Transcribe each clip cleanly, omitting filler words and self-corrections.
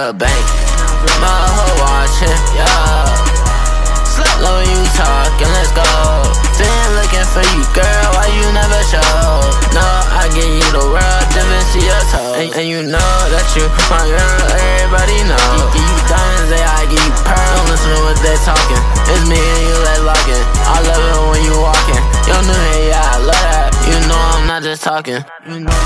the bank. My hoe watching, yeah. Slow when you talking, let's go. Been looking for you, girl, why you never show? No, I give you the world, different see your toes. And you know that you my girl, everybody know. Give you diamonds, I give you pearls. Don't listen to what they talking. It's me and you, let's lock it. I love it when you walking. Yo, new hey, yeah, I love that. You know I'm not just talking. You know.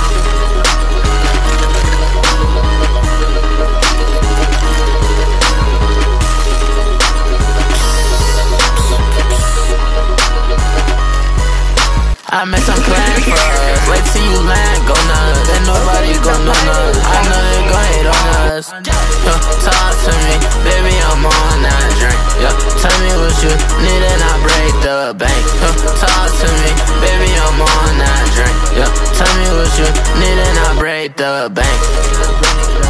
I made some plans for us. Wait till you land, go nuts. Then nobody gon' know nuts. I know they gon' hate on us. Talk to me, baby, I'm on that drink. Tell me what you need and I break the bank. Talk to me, baby, I'm on that drink. Tell me what you need and I break the bank.